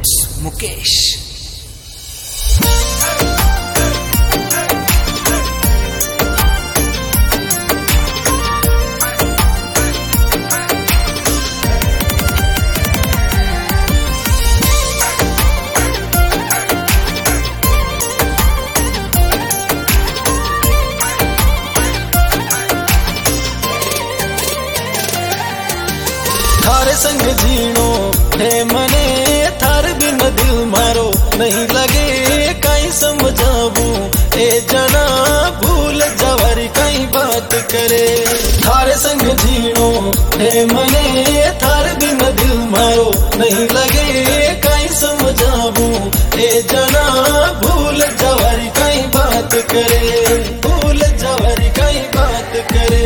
It's Mukesh. थारे संग जीनो है मने थार बिन दिल मारो नहीं लगे कहीं समझाबू ए जना भूल जवारी कहीं बात करे। थारे संग जीनो है मने थार बिन दिल मारो नहीं लगे कहीं समझाबू ए जना भूल जवारी कहीं बात करे। भूल जवारी कहीं बात करे।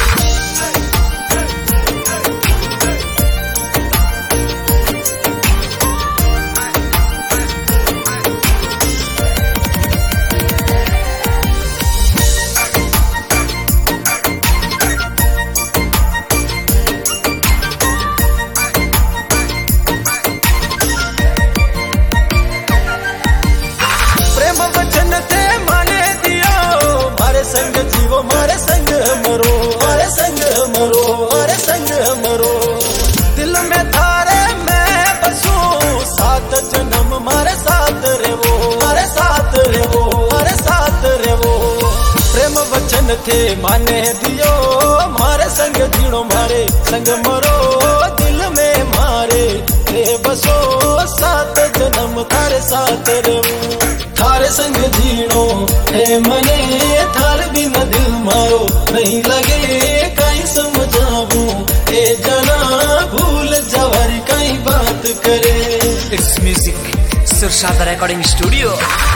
संग जीवो मारे संग मरो, मारे संग मरो, मारे संग मरो। दिल में थारे मैं बसूं सात जन्म मारे साथ रेवो, मारे साथ रेवो, मारे साथ रेवो। प्रेम वचन थे माने दियो मारे संग जीणो मारे संग मरो। दिल में मारे रे बसो सात जन्म थारे साथ रेवो। थारे संग जीणो है मने थार बिन दिल मारो नहीं लगे कहीं समझाबू ए जना भूल जवारी कहीं बात करे। It's music, Surshada Recording Studio.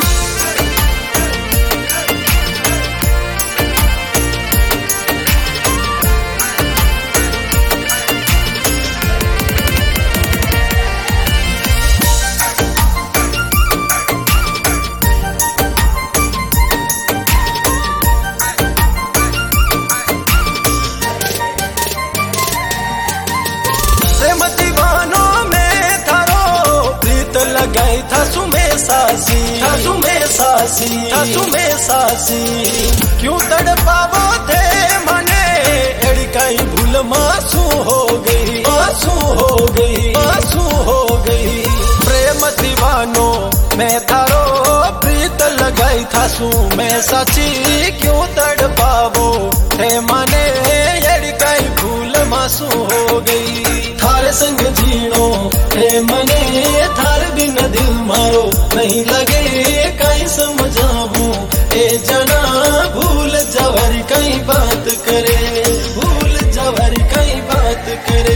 लगाई था सुमे सासी, था सुमे सासी, था सुमे सासी। क्यों तड़पावो थे मने एड़ी कहीं भूल मासू हो गई, मासू हो गई, मासू हो गई। प्रेम दीवानो मैं थारो प्रीत लगाई था सुमे सासी। क्यों तड़पावो थे मने एड़ी कहीं भूल मासू हो गई। थारे संग जीणो है मने थार बिन दिल मारो नहीं लगे कहीं समझाबू ए जना भूल जवारी कहीं बात करे। भूल जवारी कहीं बात करे।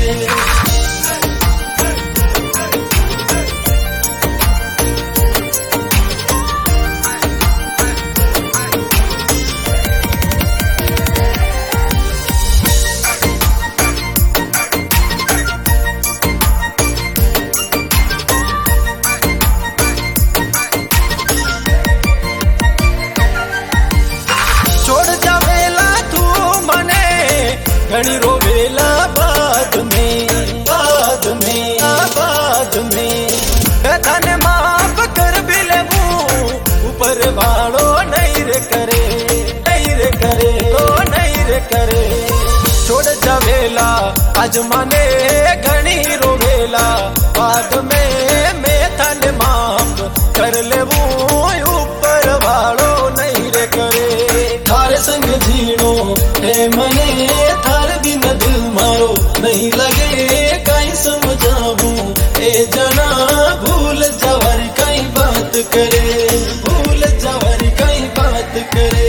घनी रोवेला बाद में, बाद में, बाद में। धन माफ कर भी लेबू ऊपर वालो नहीं रे करे, नहीं रे करे, तो नहीं रे करे। छोड़ जावेला आज माने घनी रोवेला बाद में। मैं धन माफ कर लेबू ऊपर वालो नहीं रे करे। थारे संग जीणो है मने थार बिन दिल मारो नहीं लगे कहीं समझाबू ए जना भूल जवारी कहीं बात करे। भूल जवारी कहीं बात करे।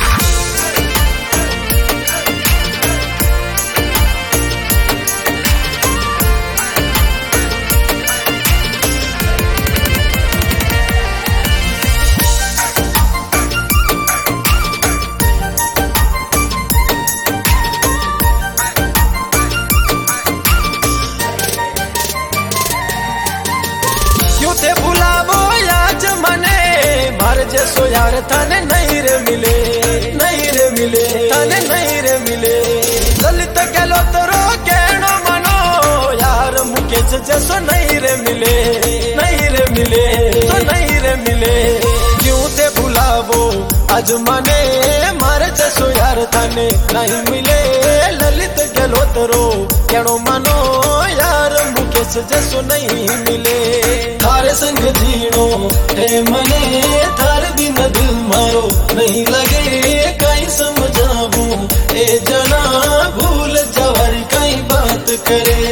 थे भुलावो आज मने मार जैसो यार थाने नहीं रे मिले, नहीं रे मिले, थाने नहीं रे मिले। ललित गेलो तोरो कहनो मनो यार मुकेश जैसो नहीं रे मिले, नहीं रे मिले तो नहीं रे मिले। क्यों ते भुलावो आज मने मारे जसो यार थाने नहीं मिले। ललित गहलोतरो केणो मानो यार मुकेश जसो नहीं मिले। थारे संग जीणो है मने थार बिन दिल मारो नहीं लगे। कहीं समझाऊं ए जना भूल जवारी कहीं बात करे।